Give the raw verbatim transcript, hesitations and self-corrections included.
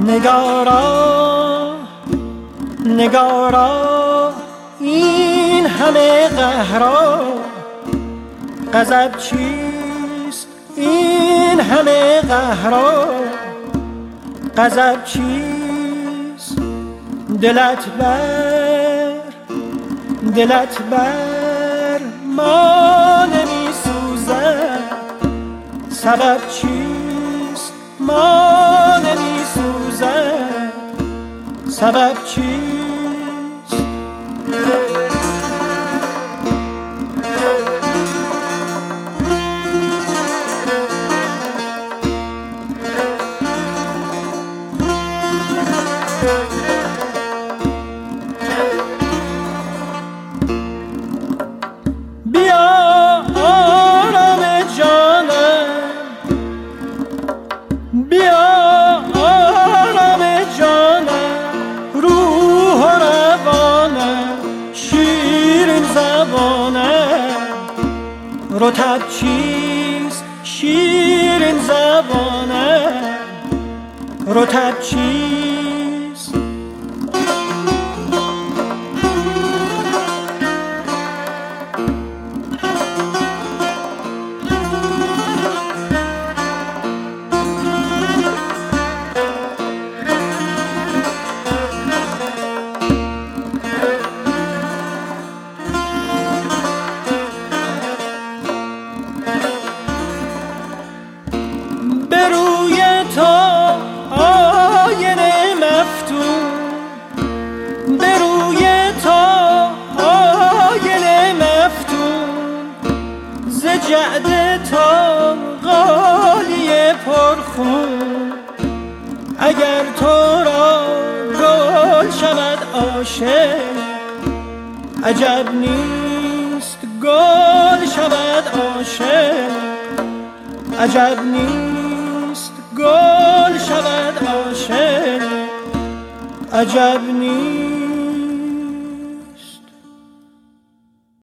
نگارا نگارا این همه قهرا، غضب چیست این همه قهرا، غضب چیست؟ دلت بر دلت بر ما نمی سوزد، سبب چیست ما نمی سوزد، سبب چیست؟ بیا آرام جانم، بیا آرام جانم، روح و روانم، شیرین زبانم، رطب چیست شیرین زبانم، رطب چیست؟ به روی تو آینه مفتون، به روی تو آینه مفتون، ز جعد تو غالیه پرخون، اگر تو را گل شود عاشق، عجب نیست گل شود عاشق، عجب نیست گل شود عاشق، عجب نیست.